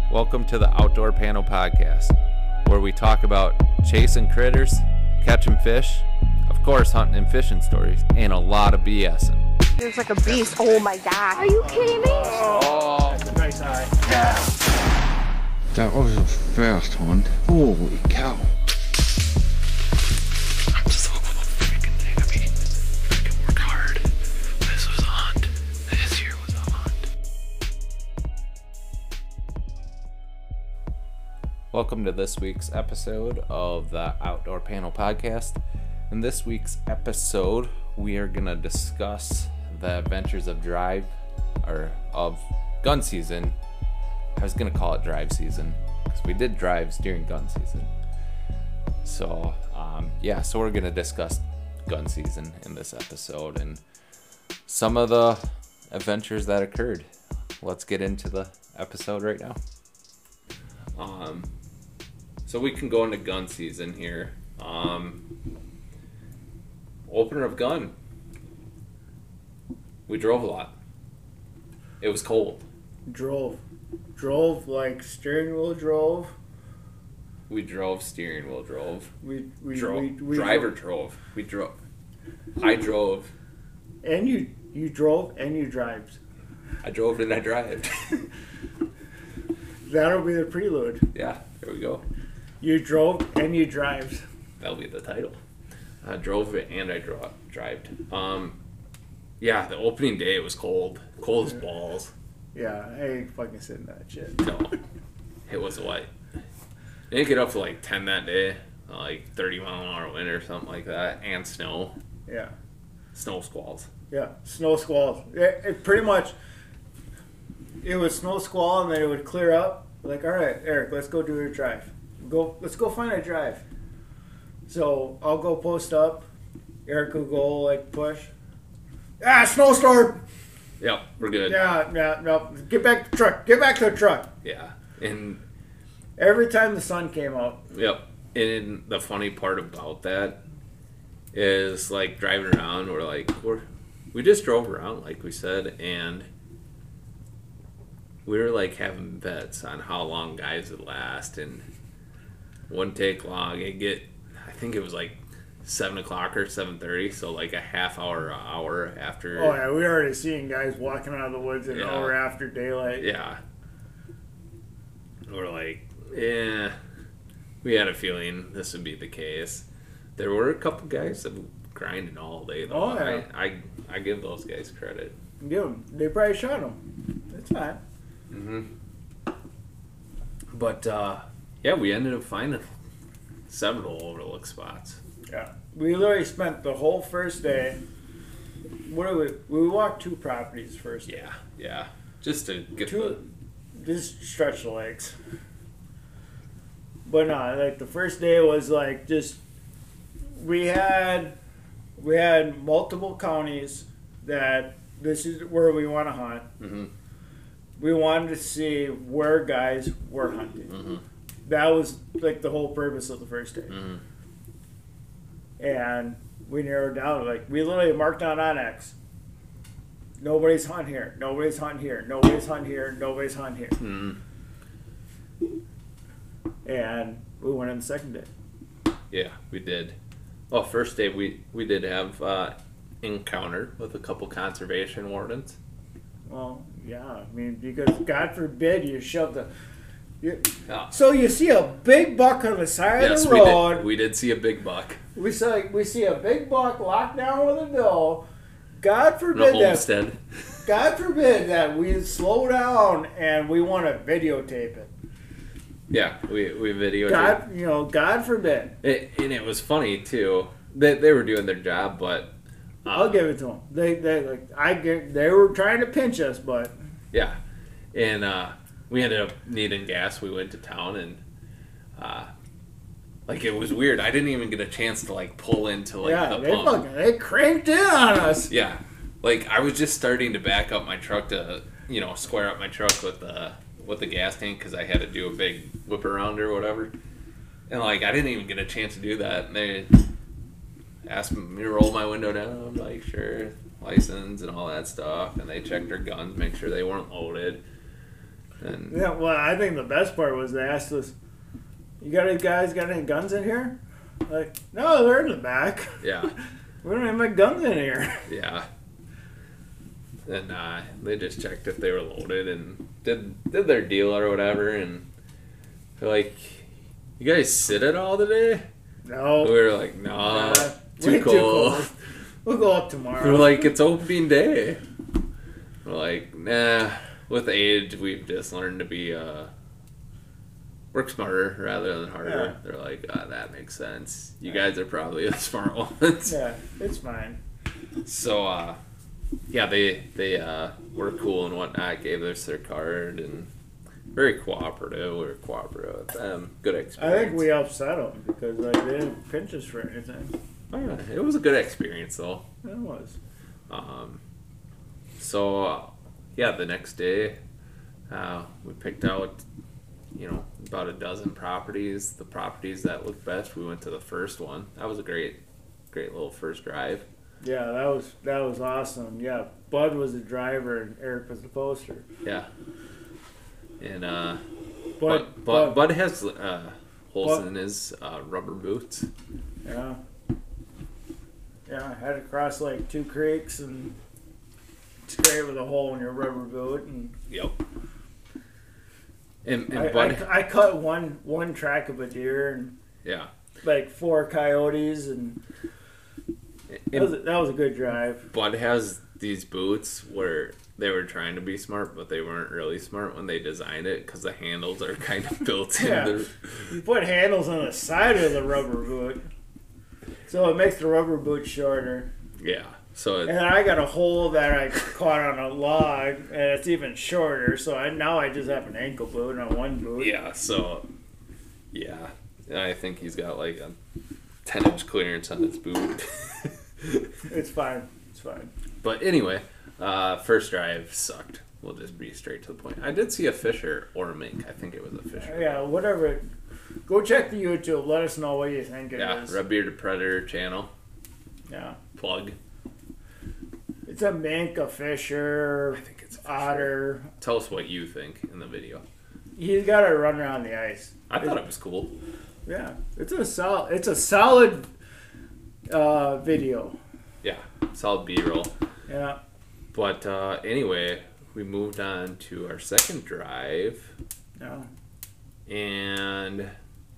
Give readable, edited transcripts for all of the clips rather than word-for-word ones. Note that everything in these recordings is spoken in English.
Welcome to the Outdoor Panel Podcast, where we talk about chasing critters, catching fish, of course hunting and fishing stories, and a lot of BSing. There's like a beast. Oh my god. Are you kidding me? Oh, That's a nice eye. yeah. That was a fast one. Holy cow. I'm so freaking happy. I can work hard. This was a hunt. This year was a hunt. Welcome to this week's episode of the Outdoor Panel Podcast. In this week's episode, we are going to discuss the adventures of gun season. I was going to call it drive season because we did drives during gun season. So we're going to discuss gun season in this episode and some of the adventures that occurred. Let's get into the episode right now. So we can go into gun season here. Opener of gun. We drove a lot. It was cold. Drove like steering wheel drove. We drove, steering wheel drove. We Driver drove. We drove. I drove. And you drove and you drived. I drove and I drived. That'll be the prelude. Yeah, there we go. You drove and you drived. That'll be the title. I drove it and I drived. Yeah, the opening day it was cold. Cold as balls. Yeah, I ain't fucking sitting that shit. No. It was what? It didn't get up to like 10 that day. Like 30 mile an hour wind or something like that. And snow. Yeah. Snow squalls. Yeah, snow squalls. It pretty much, it was snow squall and then it would clear up. Like, all right, Eric, let's go do a drive. Let's go find a drive. So I'll go post up. Eric will go like push. Snowstorm. Yep, we're good. Yeah, no. Get back to the truck. Get back to the truck. Yeah. And every time the sun came out. yep. And the funny part about that is like driving around, we just drove around like we said, and we were like having bets on how long guys would last, and wouldn't take long. I think it was like 7 o'clock or 7:30, so like a half hour after. Oh yeah, we were already seeing guys walking out of the woods an hour after daylight. Yeah. We're like, yeah, we had a feeling this would be the case. There were a couple guys that were grinding all day though. Oh, yeah. I give those guys credit. Give them. They probably shot them. That's fine. Mm-hmm. But we ended up finding several overlook spots. Yeah, we literally spent the whole first day. We walked 2 properties first day. Yeah, just to get Just stretch the legs. But no, like the first day was like just we had multiple counties that this is where we want to hunt. Mm-hmm. We wanted to see where guys were hunting. Mm-hmm. That was like the whole purpose of the first day. Mm-hmm. And we narrowed down, like, we literally marked on Onyx. Nobody's hunting here. Nobody's hunting here. Nobody's hunting here. Nobody's hunting here. Mm-hmm. And we went on the second day. Yeah, we did. Well, first day we did have encounter with a couple conservation wardens. Well, yeah, I mean, because God forbid you shove the... Yeah. So you see a big buck on the side of the road. We did see a big buck. We see a big buck locked down with a doe. God No forbid homestead. God forbid that we slow down and we want to videotape it. Yeah, we videoed God forbid. and it was funny too. They were doing their job, but I'll give it to them. They were trying to pinch us, but yeah, and we ended up needing gas. We went to town and it was weird. I didn't even get a chance to like pull into the pump. They cranked in on us. Yeah, like I was just starting to back up my truck to square up my truck with the gas tank because I had to do a big whip around or whatever, and like I didn't even get a chance to do that. And they asked me to roll my window down. I'm like, sure, license and all that stuff, and they checked their guns, make sure they weren't loaded. And Yeah, well, I think the best part was they asked us, "You guys got any guns in here?" Like, no, they're in the back. yeah, We don't have my guns in here. yeah. And they just checked if they were loaded and did their deal or whatever. And they're like, "You guys sit it all today?" No. We were like, "Nah, Way too cold." We'll go up tomorrow. We're like, "It's opening day." We're like, "Nah." With age, we've just learned to be work smarter rather than harder. Yeah. They're like, that makes sense. You guys are probably the smart ones. Yeah, it's fine. So, yeah, they were cool and whatnot. Gave us their card and very cooperative. We were cooperative with them. Good I experience. think we upset them because like they didn't pinch us for anything. Oh, yeah, it was a good experience though. It was. So, yeah, the next day, we picked out, about a dozen properties. The properties that looked best, we went to the first one. That was a great little first drive. Yeah, that was awesome. Yeah, Bud was the driver and Eric was the poster. Yeah. And Bud, Bud has holes in his rubber boots. yeah. Yeah, I had to cross like 2 creeks and straight with a hole in your rubber boot, and Yep. And Bud, I cut one track of a deer and yeah. like 4 coyotes, and that was a good drive. Bud has these boots where they were trying to be smart, but they weren't really smart when they designed it because the handles are kind of built Yeah. in. You put handles on the side of the rubber boot, so it makes the rubber boot shorter. Yeah. So And I got a hole that I caught on a log, and it's even shorter. So now I just have an ankle boot and one boot. yeah. So yeah, I think he's got like a 10-inch clearance on his boot. It's fine. It's fine. But anyway, first drive sucked. We'll just be straight to the point. I did see a Fisher or a mink. I think it was a Fisher. Yeah, whatever. Go check the YouTube. Let us know what you think it Yeah, is. Red Bearded Predator channel. Yeah. Plug. It's a mink, a fisher, I think it's a Fisher. otter. Tell us what you think in the video. He's got to run around the ice. I thought it was cool. Yeah, it's a solid video. Yeah, solid B-roll. Yeah. But anyway, we moved on to our second drive, Yeah. and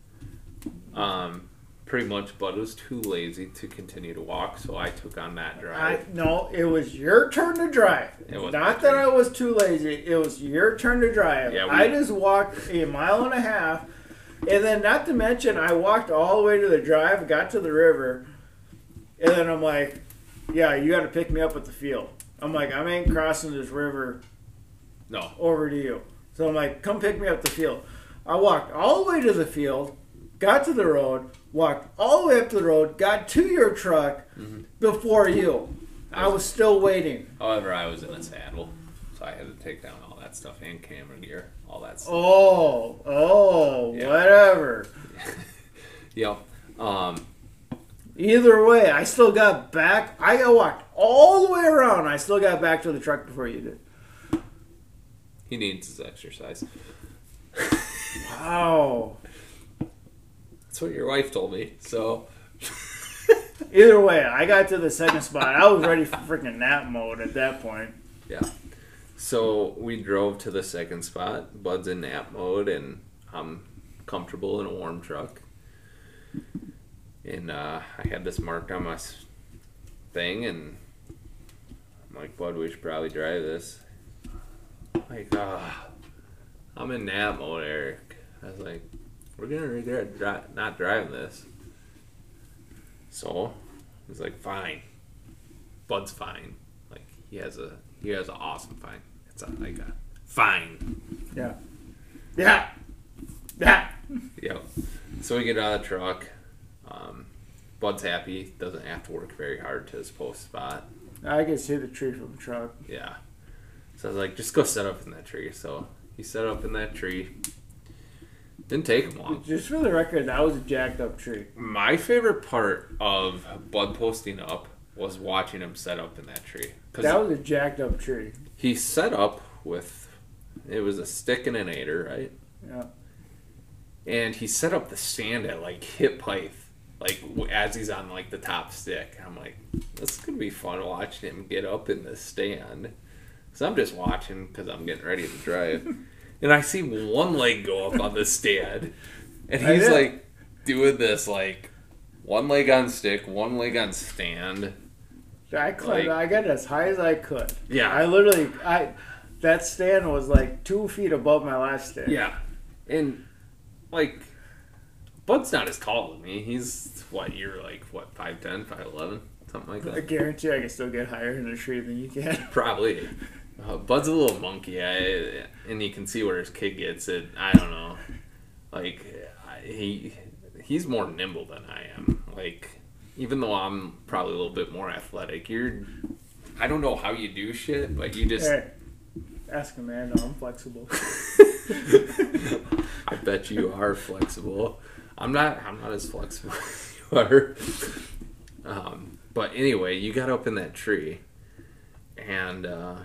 pretty much Bud was too lazy to continue to walk, so I took on that drive. No, it was your turn to drive. It was Not my that turn. I was too lazy. It was your turn to drive. Yeah, I just walked 1.5 miles, and then not to mention I walked all the way to the drive, got to the river, and then I'm like, yeah, you got to pick me up at the field. I'm like, I ain't crossing this river No. over to you. So I'm like, come pick me up at the field. I walked all the way to the field, got to the road, walked all the way up to the road, got to your truck before you. I was still waiting. However, I was in a saddle, so I had to take down all that stuff and camera gear, all that stuff. Yeah. Whatever. Yep. Either way, I still got back. I got walked all the way around. I still got back to the truck before you did. He needs his exercise. Wow. That's what your wife told me. So Either way, I got to the second spot. I was ready for freaking nap mode at that point. yeah. So we drove to the second spot. Bud's in nap mode, and I'm comfortable in a warm truck. And I had this marked on my thing, and I'm like, Bud, we should probably drive this. Like, I'm in nap mode, Eric. I was like, we're gonna regret not driving this. So he's like, fine. Bud's fine. Like he has an awesome fine. It's like a fine. Yeah. Yeah. Yeah. Yep. So we get out of the truck. Bud's happy. Doesn't have to work very hard to his post spot. I can see the tree from the truck. Yeah. So I was like, just go set up in that tree. So he set up in that tree. Didn't take him long. Just for the record, that was a jacked up tree. My favorite part of Bud posting up was watching him set up in that tree. That was a jacked up tree. He set up with It was a stick and an 8er, right? Yeah. And he set up the stand at like hip height, like as he's on like the top stick. I'm like, this is gonna be fun watching him get up in the stand. So I'm just watching because I'm getting ready to drive, and I see one leg go up on the stand, and he's like doing this like one leg on stick, one leg on stand. I got as high as I could. Yeah. That stand was like 2 feet above my last stand. Yeah, and like Bud's not as tall as me. He's you're like 5'10", 5'11", something like I that. guarantee I can still get higher in a tree than you can. Probably. Bud's a little monkey, and you can see where his kid gets it. I don't know. Like he's more nimble than I am. Like even though I'm probably a little bit more athletic, I don't know how you do shit, but you just. Hey, ask him, man. No, I'm flexible. I bet you are flexible. I'm not as flexible as you are. But anyway, you got up in that tree, and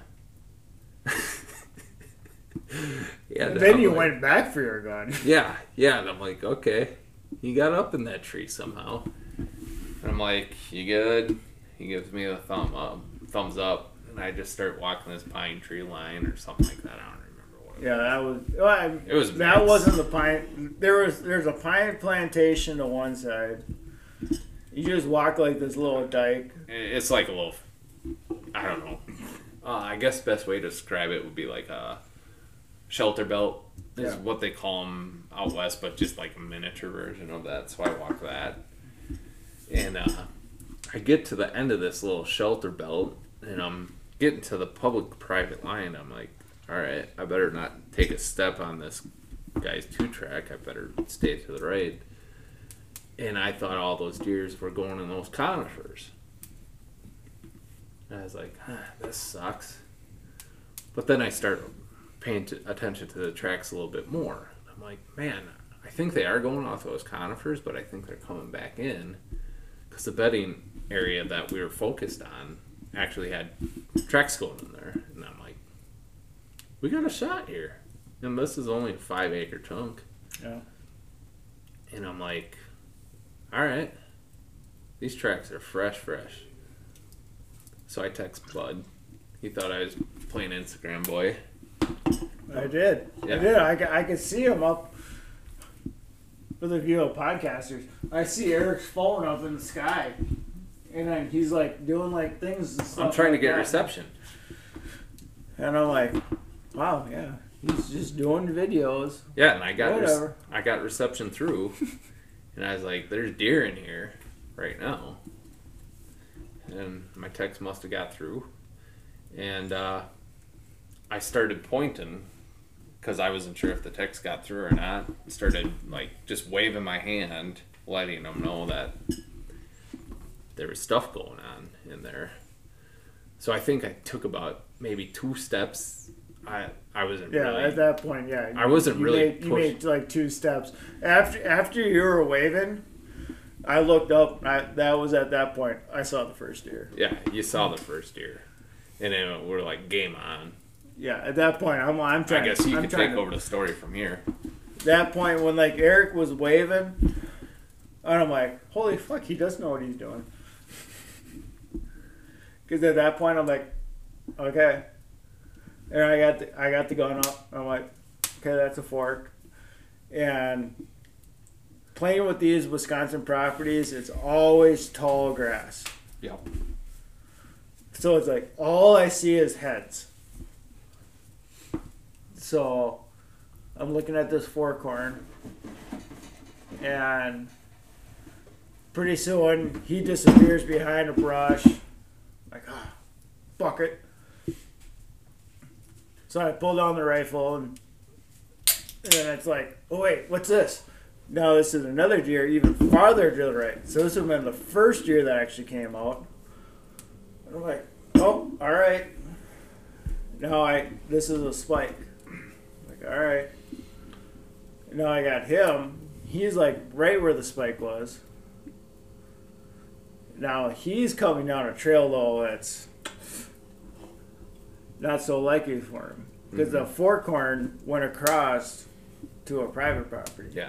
yeah. And then you went back for your gun. Yeah, and I'm like, okay, you got up in that tree somehow. And I'm like, you good? He gives me a thumbs up, and I just start walking this pine tree line or something like that. I don't remember what it was. Yeah, that was. Well, It was that nuts. wasn't the pine. There's a pine plantation to one side. You just walk like this little dike. It's like a little, I don't know. I guess the best way to describe it would be like a shelter belt is what they call them out west, but just like a miniature version of that. So I walk that. And I get to the end of this little shelter belt, and I'm getting to the public-private line. I'm like, all right, I better not take a step on this guy's 2-track. I better stay to the right. And I thought all those deers were going in those conifers. And I was like, this sucks. But then I start paying attention to the tracks a little bit more. I'm like, man, I think they are going off those conifers, but I think they're coming back in. Because the bedding area that we were focused on actually had tracks going in there. And I'm like, we got a shot here. And this is only a 5-acre chunk. Yeah. And I'm like, all right, these tracks are fresh. So I text Bud. He thought I was playing Instagram boy. I did. Yeah. I did. I could see him up for the view of podcasters. I see Eric's phone up in the sky, and then he's like doing like things and stuff. I'm trying to like get that. reception. And I'm like, wow, yeah, he's just doing videos. Yeah, and I got Whatever. I got reception through, and I was like, "There's deer in here right now," and my text must have got through, and I started pointing because I wasn't sure if the text got through or not. Started like just waving my hand, letting them know that there was stuff going on in there. So I think I took about maybe 2 steps. I wasn't really. At that point, yeah. I wasn't really You made like 2 steps after you were waving. I looked up. That was at that point. I saw the first deer. Yeah, you saw the first deer, and then we're like game on. Yeah, at that point, I'm trying. I guess you I'm could trying take to- over the story from here. That point when like Eric was waving, and I'm like, holy fuck, he does know what he's doing. Because at that point, I'm like, okay. And I got the gun up. I'm like, okay, that's a fork. And playing with these Wisconsin properties, it's always tall grass. Yep. So it's like all I see is heads. So I'm looking at this fork horn, and pretty soon he disappears behind a brush. Like, bucket. So I pull down the rifle, and then it's like, oh wait, what's this? No, this is another deer even farther to the right. So this would have been the first deer that actually came out. And I'm like, oh, all right. No, this is a spike. Like, all right. Now I got him. He's like right where the spike was. Now he's coming down a trail though that's not so likely for him. because the fork horn went across to a private property. Yeah.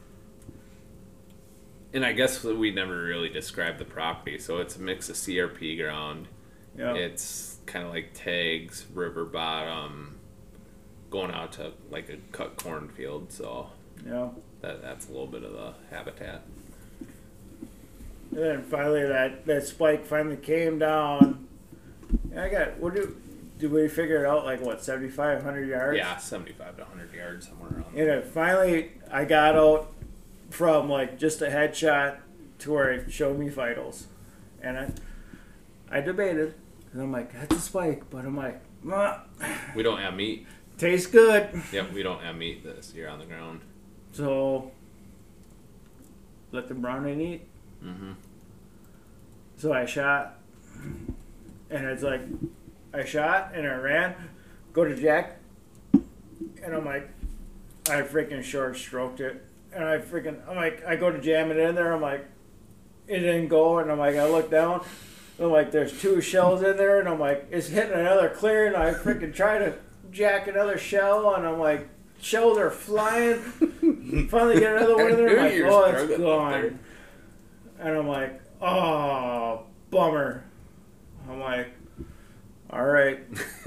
And I guess we never really described the property, so it's a mix of CRP ground. Yeah. It's kind of like tags, river bottom, going out to like a cut cornfield, so Yeah. that's a little bit of the habitat. And then finally that spike finally came down. And I got, did we figure it out, like what, 7,500 yards? Yeah, 75 to 100 yards, somewhere around And there. then finally I got out from like just a headshot to where it showed me vitals. And I debated, and I'm like, that's a spike, but I'm like, We don't have meat. tastes good. Yep, we don't have meat this year on the ground. So let the brownie eat. Mm-hmm. So I shot, and it's like, I shot and I ran, go to Jack, and I'm like, I freaking short stroked it. And I'm like, I go to jam it in there, I'm like, it didn't go, and I'm like, I look down, I'm like, there's 2 shells in there, and I'm like, it's hitting another clear, and I freaking try to jack another shell, and I'm like, shells are flying. Finally get another one in there, I'm like, You're oh, it's struggling up gone. there. And I'm like, oh, bummer. I'm like, all right.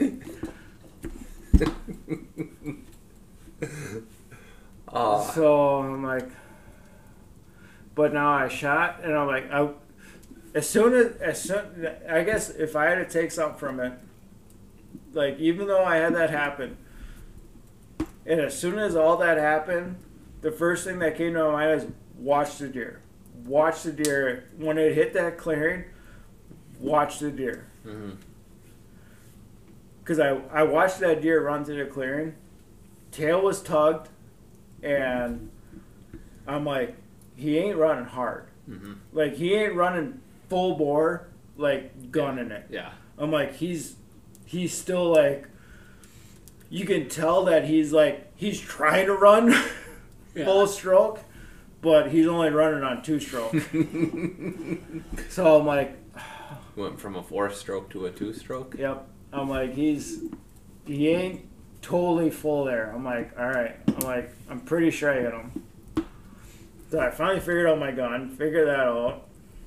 So I'm like, but now I shot, and I'm like, as soon, I guess if I had to take something from it, like even though I had that happen, and as soon as all that happened, the first thing that came to my mind is watch the deer. Watch the deer. When it hit that clearing, watch the deer. Mm-hmm. Because I watched that deer run through the clearing. Tail was tugged, and I'm like, he ain't running hard. Mm-hmm. Like, he ain't running full bore, like, gunning it. Yeah. I'm like, he's still, like, you can tell that he's trying to run full stroke, but he's only running on 2-stroke. So I'm like, Went from a 4-stroke to a 2-stroke. yep. I'm like, he ain't totally full there. I'm like, all right. I'm like, I'm pretty sure I hit him. So I finally figured out my gun, figured that out.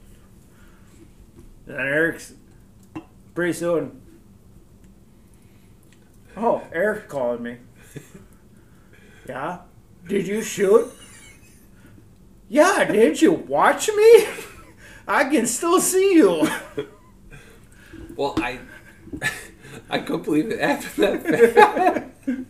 And Eric's pretty soon. Oh, Eric's calling me. Yeah? Did you shoot? Yeah, didn't you watch me? I can still see you. Well, I couldn't believe it after that.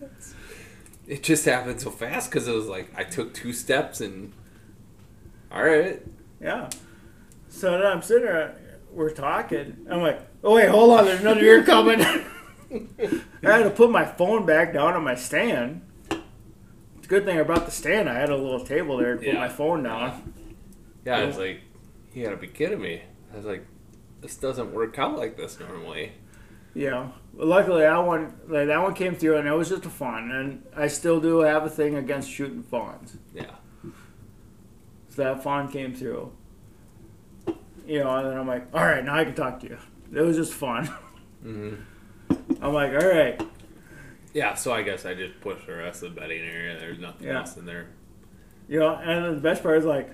It just happened so fast because it was like I took 2 steps and all right. Yeah. So then I'm sitting there, we're talking. I'm like, oh wait, hold on, there's another deer coming. I had to put my phone back down on my stand. It's a good thing I brought the stand. I had a little table there to put my phone down. Yeah, I was like, you gotta be kidding me. I was like, this doesn't work out like this normally. Yeah. But luckily that one came through, and it was just a fun. And I still do have a thing against shooting fawns. Yeah. So that fawn came through. You know, and then I'm like, all right, now I can talk to you. It was just fun. Mm-hmm. I'm like, all right. Yeah, so I guess I just pushed the rest of the bedding area. There's nothing else in there. You know, and then the best part is like,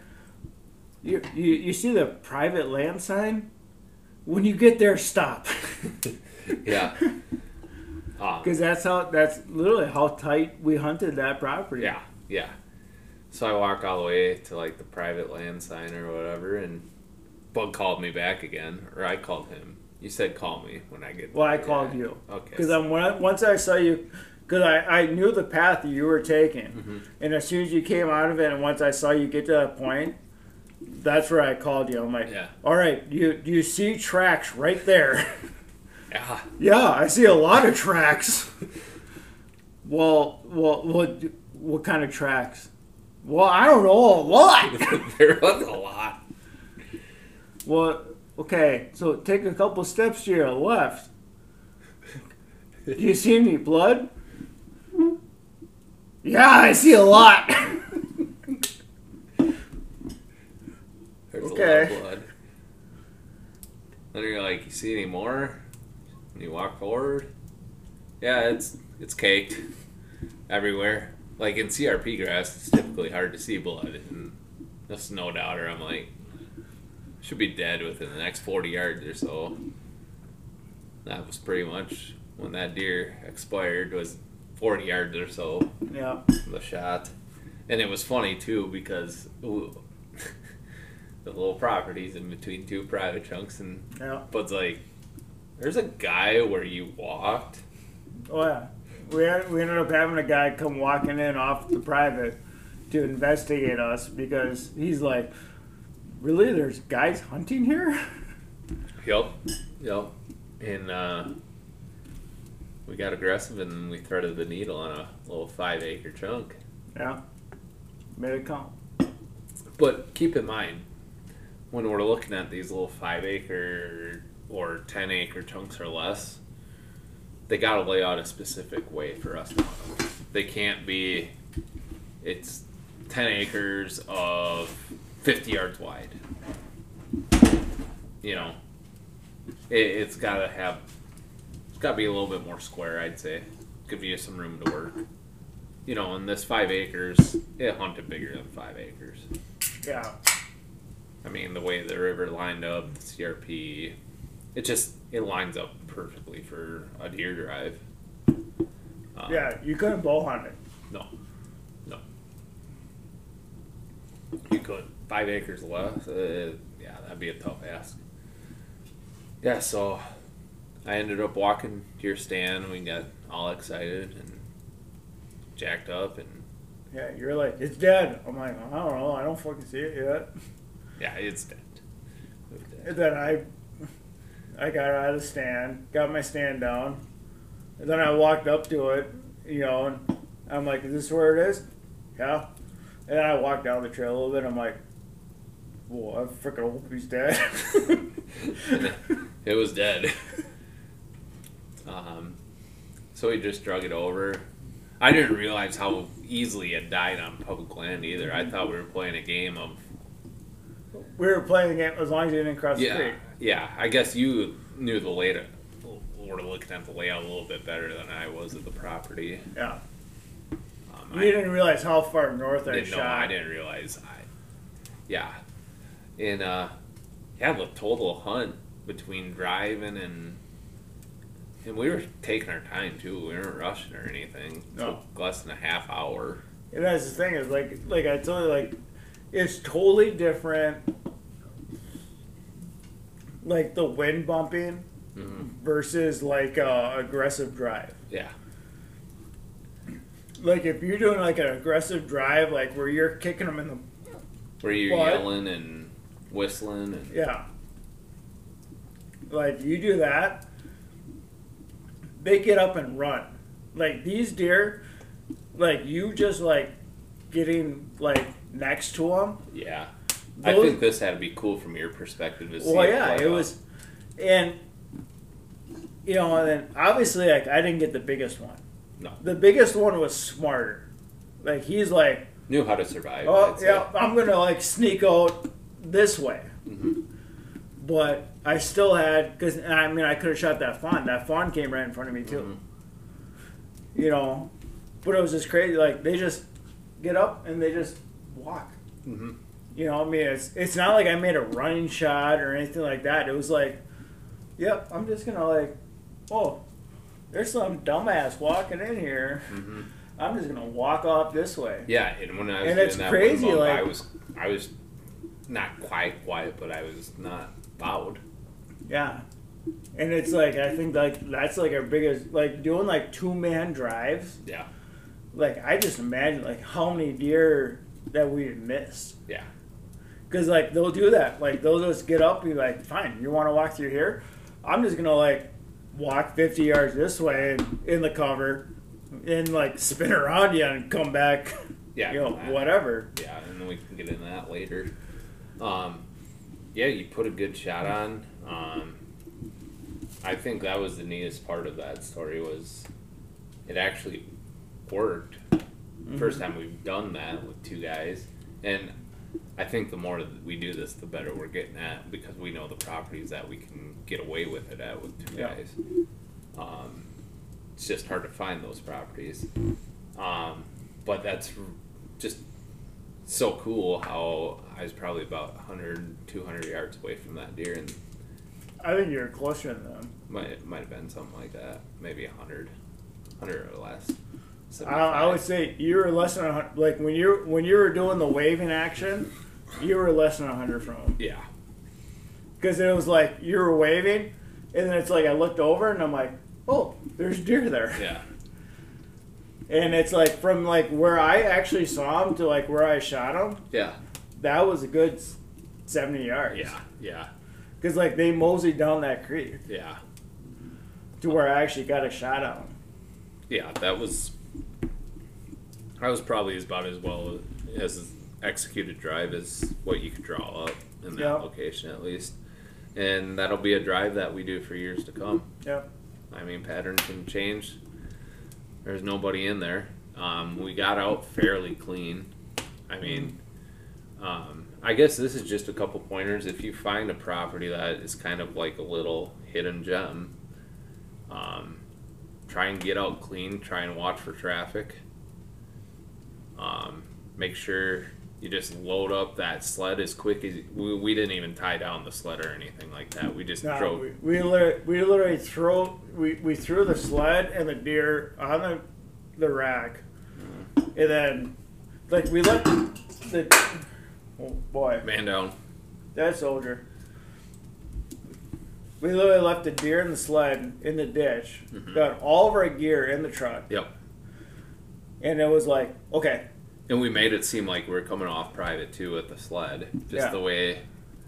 you see the private land sign? When you get there, stop. Yeah. Because that's literally how tight we hunted that property. Yeah, yeah. So I walk all the way to like the private land sign or whatever, and Bug called me back again, or I called him. You said call me when I get. Well, I called you. Okay. Because once I saw you, because I knew the path that you were taking, Mm-hmm. and as soon as you came out of it, and once I saw you get to that point, that's where I called you. I'm like, Yeah. all right, do you see tracks right there? Yeah. Yeah, I see a lot of tracks. Well, what kind of tracks? Well, I don't know, a lot. There was a lot. Well, okay, so take a couple steps to your left. Do you see any blood? Yeah, I see a lot. There's Okay. a lot of blood. Then you're like, you see any more? And you walk forward. Yeah, it's caked everywhere. Like in CRP grass, it's typically hard to see blood. And the snow doubter, I'm like, should be dead within the next 40 yards or so. That was pretty much when that deer expired, was 40 yards or so. Yeah. The shot. And it was funny too because the little properties in between two private chunks, and Yeah. Bud's like, there's a guy where you walked. Oh yeah. We ended up having a guy come walking in off the private to investigate us because he's like, really? There's guys hunting here? Yep. And we got aggressive and we threaded the needle on a little 5-acre chunk. Yeah. Made it count. But keep in mind, when we're looking at these little 5-acre or 10-acre chunks or less, they gotta lay out a specific way for us to hunt them. They can't be, it's 10 acres of 50 yards wide. You know, it's gotta be a little bit more square, I'd say. Give you some room to work. You know, in this 5 acres, it hunted bigger than 5 acres. Yeah. I mean, the way the river lined up, the CRP, it lines up perfectly for a deer drive. Yeah, you couldn't bow hunt it. No. You could. 5 acres less, yeah, that'd be a tough ask. Yeah, so I ended up walking to your stand, and we got all excited and jacked up, and Yeah, you're like, it's dead. I'm like, I don't know. I don't fucking see it yet. yeah, it's dead. And then I got out of the stand, got my stand down, and then I walked up to it, you know, and I'm like, is this where it is? Yeah. And then I walked down the trail a little bit, I'm like, well, I freaking hope he's dead. It was dead. So we just drug it over. I didn't realize how easily it died on public land either. I thought we were playing a game of... We were playing the game as long as you didn't cross the Yeah, creek. yeah. I guess you knew the layout, were looking at the layout a little bit better than I was of the property. Yeah. I You didn't realize how far north I didn't know. shot. I didn't realize. Yeah. And yeah, the total hunt between driving and we were taking our time too. We weren't rushing or anything. No. Took less than a half hour. And that's the thing is like I told you, like it's totally different. Like the wind bumping versus like aggressive drive. Yeah. Like if you're doing like an aggressive drive, like where you're kicking them in the Where you're What? yelling and whistling and yeah, like you do that, they get up and run. Like these deer, like you just like getting like next to them. yeah. Those- I think this had to be cool from your perspective to see. Well, it yeah, play it out. was, and you know, and then obviously, like I didn't get the biggest one. No. The biggest one was smarter. Like he's like, Knew how to survive. oh I'd say. yeah, I'm gonna like sneak out this way. But I still had because I mean I could have shot that fawn. That fawn came right in front of me too. You know, but it was just crazy. Like they just get up and they just walk. You know, I mean, it's not like I made a running shot or anything like that. It was like, yep, I'm just gonna like, oh, there's some dumbass walking in here. I'm just gonna walk off this way. Yeah, and when I was And doing it's that crazy, one bump, like- I was not quite quiet, but I was not loud. Yeah, and it's like I think like that's like our biggest like doing like 2-man drives. Yeah, Like I just imagine like how many deer that we missed. yeah, Because, like, they'll do that. Like, they'll just get up and be like, fine, you want to walk through here? I'm just going to, like, walk 50 yards this way and in the cover and, like, spin around you and come back, yeah. you know, whatever. Yeah, and then we can get into that later. Yeah, you put a good shot on. I think that was the neatest part of that story was it actually worked. First time we've done that with two guys. And I think the more that we do this, the better we're getting at because we know the properties that we can get away with it at with two Yeah. guys. it's just hard to find those properties. But that's just so cool how I was probably about 100, 200 yards away from that deer, and I think you're closer than them. might have been something like that, maybe 100 or less. I would say you were less than 100. Like when you were doing the waving action, you were less than 100 from them. Yeah. Because it was like you were waving, and then it's like I looked over and I'm like, oh, there's deer there. Yeah. And it's like from like where I actually saw him to like where I shot him, Yeah. that was a good 70 yards. Yeah. Yeah. Because like they moseyed down that creek Yeah. to where I actually got a shot at him. Yeah. That was probably about as well as executed drive as what you could draw up in that Yeah. location, at least. And that'll be a drive that we do for years to come. Yep. I mean, patterns can change. There's nobody in there. We got out fairly clean. I mean, I guess this is just a couple pointers. If you find a property that is kind of like a little hidden gem, try and get out clean. Try and watch for traffic. Make sure you just load up that sled as quick as we didn't even tie down the sled or anything like that. We just No, drove. we literally we threw the sled and the deer on the rack, and then like we left the oh boy, Man down. that soldier. We literally left the deer and the sled in the ditch, got all of our gear in the truck, Yep. and it was like, okay, And we made it seem like we were coming off private too with the sled. Just Yeah. the way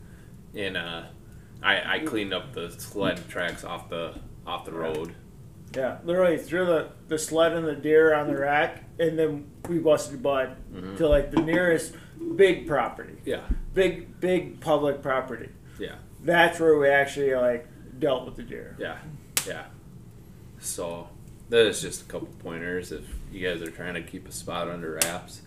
I cleaned up the sled tracks off the road. yeah, literally threw the sled and the deer on the rack, and then we busted bud to like the nearest big property, Yeah. big public property. Yeah. That's where we actually like dealt with the deer. Yeah. Yeah. So that is just a couple pointers if you guys are trying to keep a spot under wraps.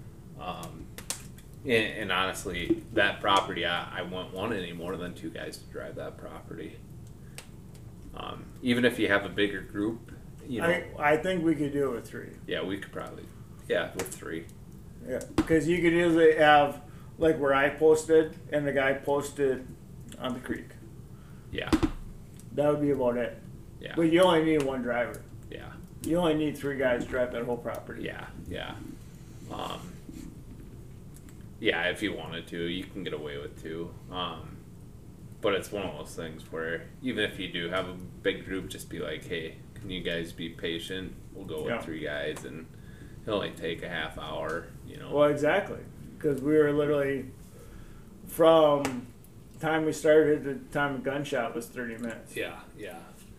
And honestly, that property, I wouldn't want any more than 2 guys to drive that property. Even if you have a bigger group, you know, I think we could do it with 3. yeah, we could probably, with 3. Yeah, because you could usually have like where I posted and the guy posted on the creek. Yeah, That would be about it. yeah, But you only need 1 driver. yeah, You only need 3 guys to drive that whole property. yeah, yeah. Yeah, if you wanted to, you can get away with 2. But it's one of those things where even if you do have a big group, just be like, hey, can you guys be patient? We'll go with Yeah. 3 guys, and it'll only take a half hour, you know. Well, exactly. Because we were literally from time we started to time of gunshot was 30 minutes. Yeah, yeah.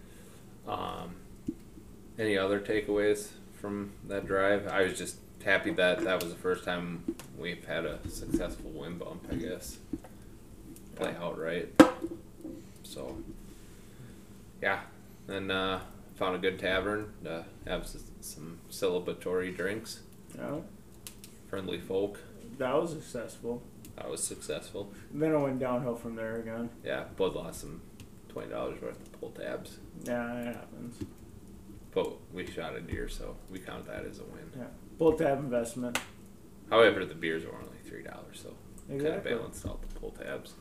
Any other takeaways from that drive? I was just happy that was the first time we've had a successful wind bump, I guess. Play out right. So, yeah. Then found a good tavern to have some celebratory drinks. Yeah, Friendly folk. that was successful. That was successful. Then it went downhill from there again. Yeah, Bud lost some $20 worth of pull tabs. Yeah, it happens. But we shot a deer, so we count that as a win. Yeah, both tab investment. However, the beers were only $3, so kind of Exactly. balanced out the pull tabs.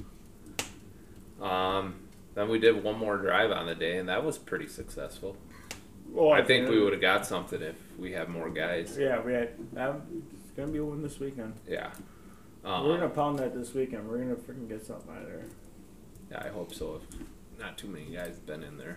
Then we did one more drive on the day, and that was pretty successful. Oh, I think we would have got something if we had more guys. Yeah, we had. It's gonna be one this weekend. Yeah. We're gonna pound that this weekend. We're gonna freaking get something out of there. Yeah, I hope so. If not too many guys have been in there.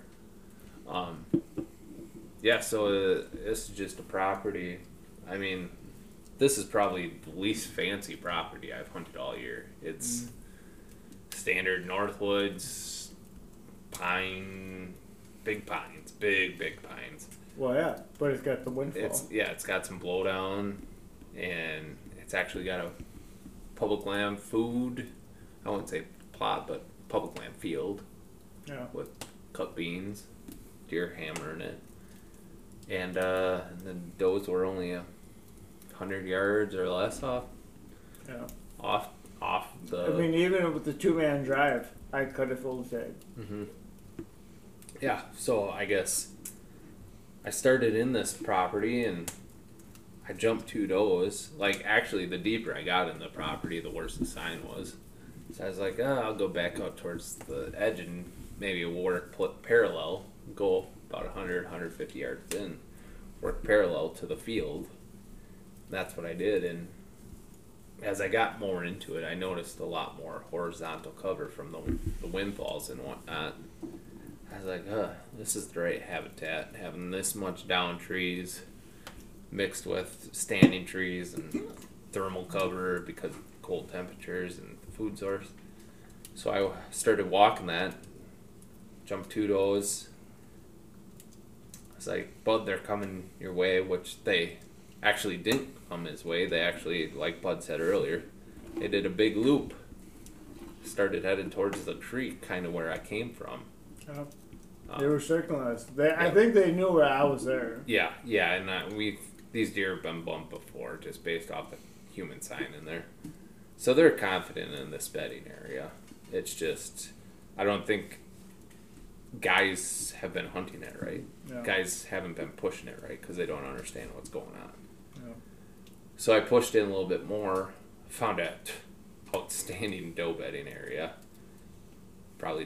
Yeah, so this is just a property. I mean, this is probably the least fancy property I've hunted all year. It's standard Northwoods, pine, big pines, big pines. Well, yeah, but it's got the windfall. It's got some blowdown, and it's actually got a public land food. I wouldn't say plot, but public land field Yeah. with cut beans, deer hammering it, and the does were only 100 yards or less off Yeah. the. I mean, even with the 2-man drive, I could have full tag. Yeah, so I guess I started in this property and I jumped 2 does. Like, actually, the deeper I got in the property, the worse the sign was. So I was like, I'll go back out towards the edge and maybe work parallel, go about 100, 150 yards in, work parallel to the field. That's what I did, and as I got more into it, I noticed a lot more horizontal cover from the windfalls and whatnot. I was like, this is the right habitat, having this much down trees mixed with standing trees and thermal cover because of cold temperatures and the food source. So I started walking that, jumped 2 does. I was like, Bud, they're coming your way, which they actually didn't come his way. They actually, like Bud said earlier, they did a big loop. Started heading towards the creek, kind of where I came from. They were circling us. I think they knew where I was there. Yeah, and these deer have been bumped before, just based off the human sign in there. So they're confident in this bedding area. It's just, I don't think guys have been hunting it right. Yeah. Guys haven't been pushing it right because they don't understand what's going on. Yeah. So I pushed in a little bit more, found an outstanding doe bedding area. Probably,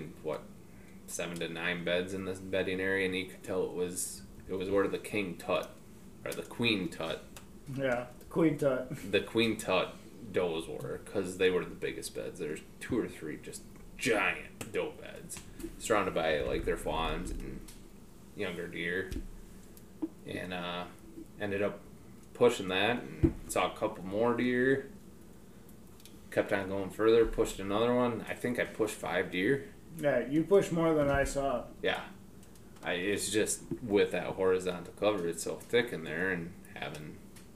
7 to 9 beds in this bedding area, and you could tell it was where the king tut, or the queen tut. Yeah, the queen tut. The queen tut does were, because they were the biggest beds. There's 2 or 3 just giant doe beds, surrounded by like their fawns and younger deer, and ended up pushing that and saw a couple more deer. Kept on going further, pushed another one. I think I pushed 5 deer. Yeah, you pushed more than I saw. Yeah. It's just with that horizontal cover, it's so thick in there, and having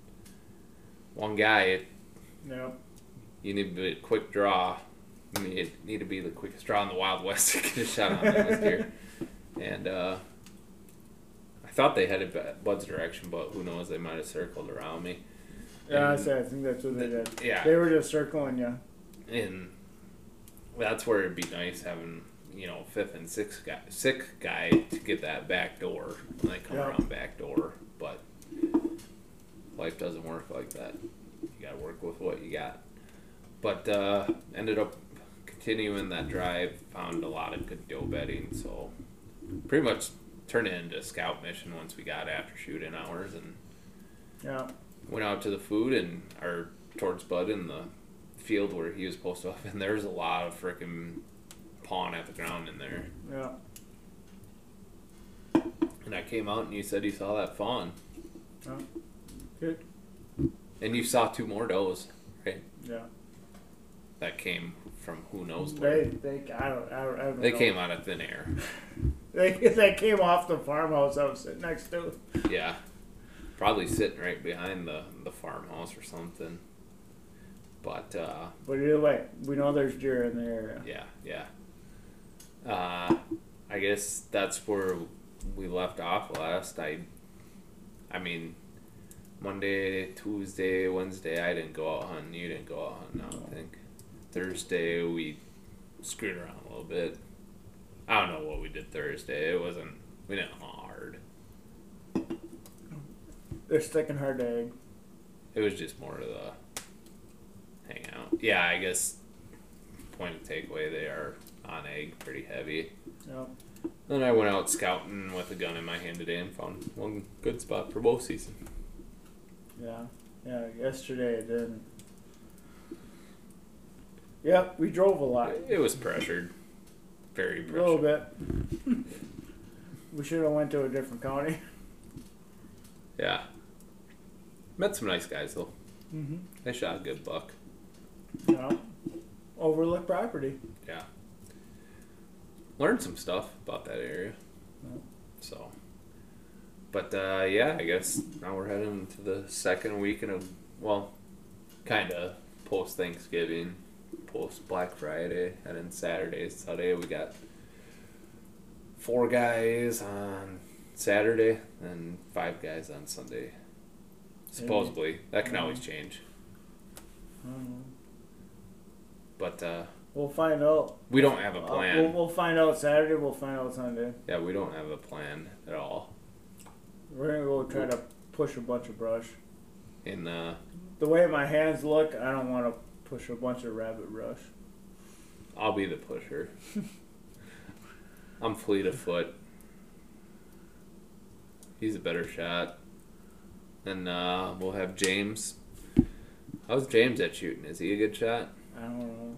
one guy, Yeah. you need to be a quick draw. You need to be the quickest draw in the Wild West to get a shot on those deer. And I thought they headed Bud's direction, but who knows, they might have circled around me. Yeah, I think that's what they did. Yeah. They were just circling you. And that's where it'd be nice having, 5th and 6th guy to get that back door when they come around back door. But life doesn't work like that. You gotta work with what you got. But ended up continuing that drive, found a lot of good doe bedding, so pretty much turned it into a scout mission once we got after shooting hours, and went out to the food or towards Bud in the field where he was supposed to up, and there's a lot of freaking pawing at the ground in there. Yeah. And I came out and you said you saw that fawn. Oh. Good. And you saw 2 more does, right? Yeah. That came from who knows where. I don't know. They came out of thin air. They came off the farmhouse I was sitting next to. Yeah. Probably sitting right behind the farmhouse or something. But either way, we know there's deer in the area. Yeah. I guess that's where we left off last. I mean, Monday, Tuesday, Wednesday, I didn't go out hunting. You didn't go out hunting, I don't think. Thursday, we screwed around a little bit. I don't know what we did Thursday. We didn't hunt hard. They're sticking hard to egg. It was just more of the hang out. Yeah, I guess point of takeaway, they are on egg pretty heavy. Yep. Then I went out scouting with a gun in my hand today and found one good spot for bow season. Yeah. Yesterday it didn't. Yep, we drove a lot. It was pressured. Very pressured. A little bit. We should have went to a different county. Yeah. Met some nice guys though. Mm-hmm. They shot a good buck. Yeah. Overlooked property. Yeah. Learned some stuff about that area. Yeah. So. But yeah, I guess now we're heading to the second weekend of, kind of post Thanksgiving, post Black Friday, and then Sunday we got 4 guys on Saturday and 5 guys on Sunday. Supposedly. That can always change. But we'll find out. we don't have a plan. We'll find out Saturday. We'll find out Sunday. Yeah, we don't have a plan at all. We're gonna go try to push a bunch of brush. In The way my hands look, I don't want to push a bunch of rabbit brush. I'll be the pusher. I'm fleet of foot. He's a better shot. And we'll have James. How's James at shooting? Is he a good shot? I don't know.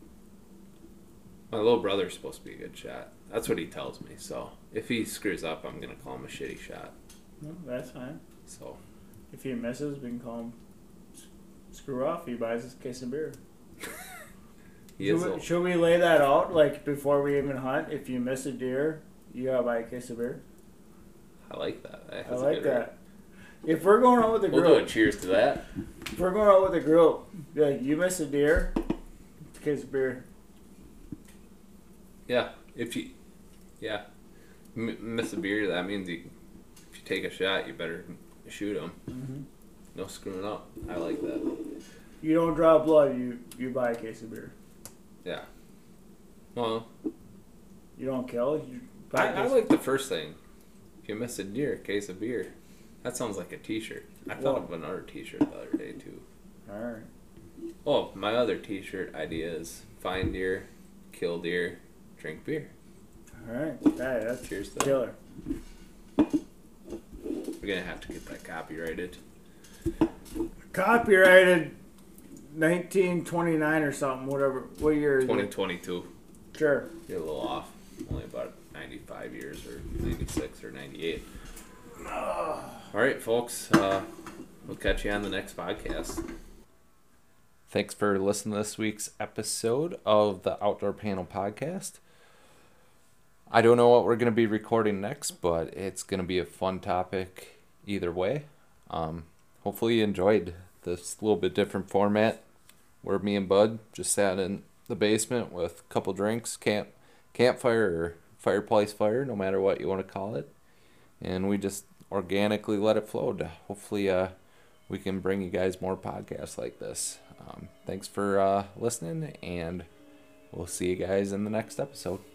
My little brother's supposed to be a good shot. That's what he tells me. So if he screws up, I'm gonna call him a shitty shot. No, that's fine. So If he misses, we can call him screw off. He buys us a case of beer. he is. Should we lay that out like before we even hunt? If you miss a deer, you gotta buy a case of beer. I like that. That's I a like good that. If we're going out with a We'll do a group, cheers to that. if we're going out with a group, like you miss a deer, it's a case of beer. Yeah. If you, miss a beer, that means if you take a shot, you better shoot him. Mm-hmm. No screwing up. I like that. You don't draw blood, you buy a case of beer. Yeah. Well, You don't kill, you buy a I case like the first thing. If you miss a deer, case of beer. That sounds like a t-shirt. I thought of another t-shirt the other day, too. Alright. Oh, my other t-shirt idea is find deer, kill deer, drink beer. Alright. That's Cheers to that. killer. We're going to have to get that copyrighted. Copyrighted 1929 or something, whatever. What year is it? 2022. Sure. You're a little off. Only about 95 years or 96 or 98. All right, folks. We'll catch you on the next podcast. Thanks for listening to this week's episode of the Outdoor Panel Podcast. I don't know what we're going to be recording next, but it's going to be a fun topic either way. Hopefully you enjoyed this little bit different format where me and Bud just sat in the basement with a couple drinks, campfire or fireplace fire, no matter what you want to call it. And we just organically let it flow. Hopefully we can bring you guys more podcasts like this. Thanks for listening, and we'll see you guys in the next episode.